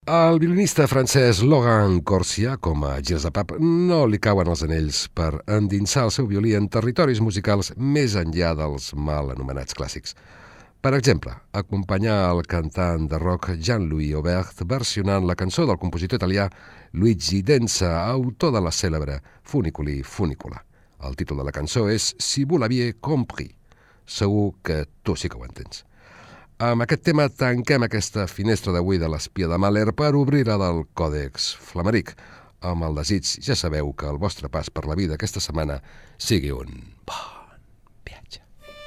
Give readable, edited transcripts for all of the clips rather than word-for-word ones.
Al violinista francès Laurent Corsia, com a Gilles de Pap, no li cauen els anells per endinsar el seu violí en territoris musicals més enllà dels mal anomenats clàssics. Per exemple, acompanyar el cantant de rock Jean-Louis Aubert versionant la cançó del compositor italià Luigi Denza, autor de la cèlebre Funiculi Funicula. El títol de la cançó és Si vous l'aviez compris. Segur que tu sí que ho entens. Amb aquest tema tanquem aquesta finestra d'avui de l'Espia de Mahler per obrir-la del Còdex Flameric, amb el desig, ja sabeu, que el vostre pas per la vida aquesta setmana sigui un bon viatge.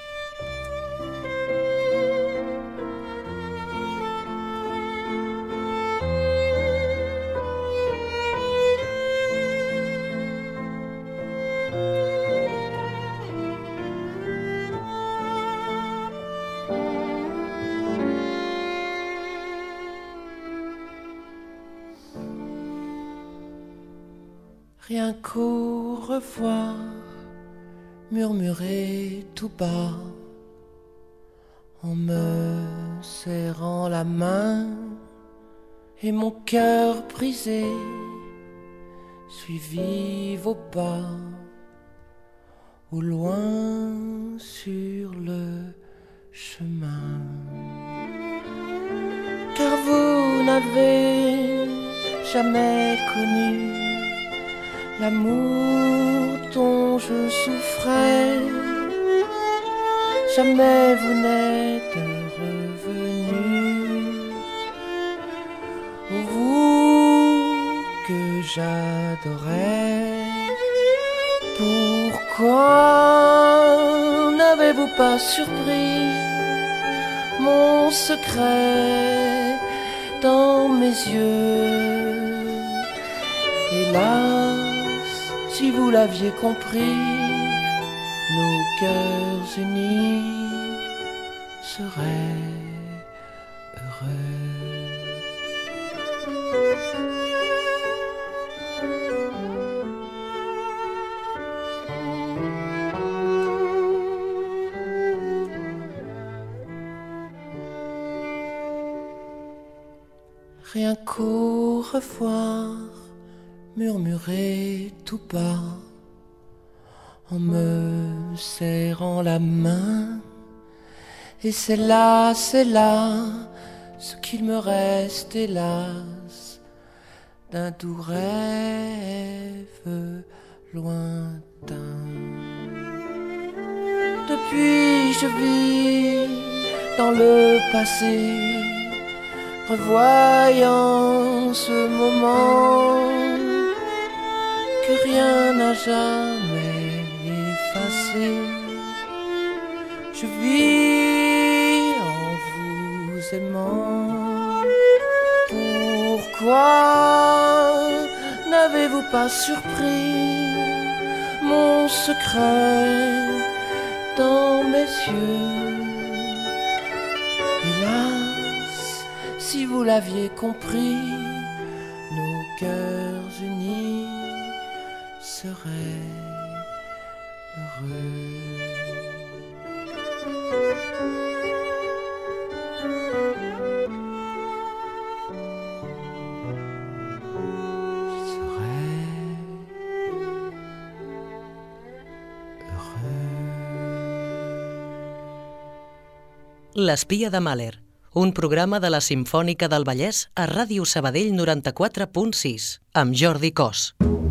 Rien qu'au revoir, murmurer tout bas, en me serrant la main, et mon cœur brisé, suivi vos pas, au loin sur le chemin. Car vous n'avez jamais connu l'amour dont je souffrais, jamais vous n'êtes revenu, vous que j'adorais. Pourquoi n'avez-vous pas surpris mon secret dans mes yeux? Hélas, si vous l'aviez compris, nos cœurs unis seraient heureux. Rien qu'au revoir, murmurer tout bas, en me serrant la main, et c'est là, ce qu'il me reste hélas, d'un doux rêve lointain. Depuis je vis dans le passé, revoyant ce moment que rien n'a jamais effacé. Je vis en vous aimant. Pourquoi n'avez-vous pas surpris mon secret dans mes yeux? Hélas, si vous l'aviez compris, nos cœurs unis seraient heureux. L'Espia de Mahler, un programa de la Simfònica del Vallès a Ràdio Sabadell 94.6, amb Jordi Cos.